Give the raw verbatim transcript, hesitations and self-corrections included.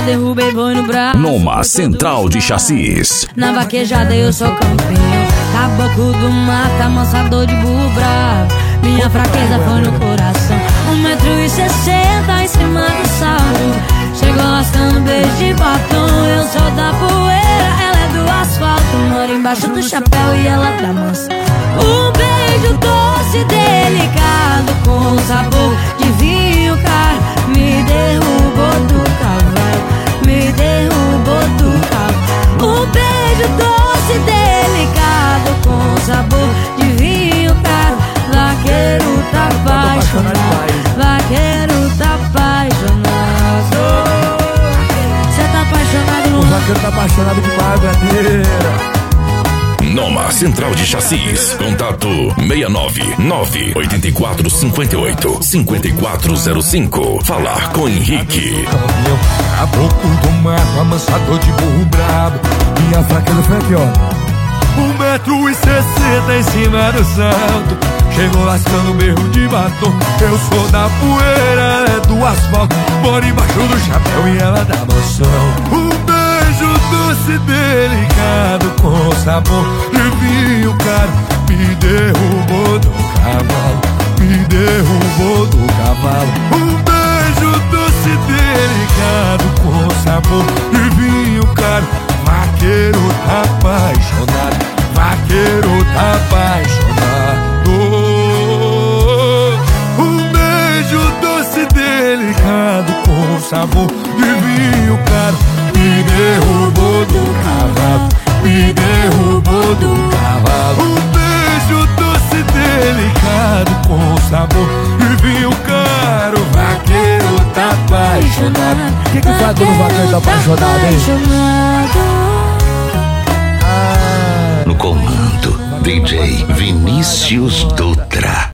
derrubei, foi no braço. Numa central de chassis. Na vaquejada eu sou campeão. Caboclo do mata, amansador de burro bravo. Minha fraqueza foi no coração. Um metro e sessenta em cima do salto. Chegou lascando beijo de batom. Eu sou da poeira, ela é do asfalto. Moro embaixo do chapéu e ela dá mansa. Um beijo doce, delicado, com sabor de vinho caro. Me derrubou do cavalo, me derrubou do cavalo. Um beijo doce, delicado, com sabor de vinho caro. Vaqueiro tá apaixonado, vaqueiro tá apaixonado. Cê tá apaixonado no... O vaqueiro tá apaixonado demais, brincadeira. Numa central de chassis. Contato seis nove nove oito quatro cinco oito cinco quatro zero cinco. Falar com Henrique. Caboclo do mato, amansador de burro brabo. Minha fraqueza foi aqui, ó. Um metro e sessenta em cima do salto. Chegou lascando berro de batom. Eu sou da poeira, é do asfalto. Moro embaixo do chapéu e ela dá mansão. Um beijo doce, delicado, com sabor de vinho caro. Me derrubou do cavalo, me derrubou do cavalo. Um beijo doce, delicado, com sabor de vinho caro. Vaqueiro tá apaixonado, vaqueiro tá apaixonado. Um beijo doce, delicado, com sabor de vinho caro. Me derrubou do cavalo, me derrubou do cavalo. Um beijo doce, delicado, com sabor de vinho caro. Vaqueiro tá apaixonado. O que que faz quando o vaqueiro tá apaixonado, hein? No comando, D J Vinícius Dutra.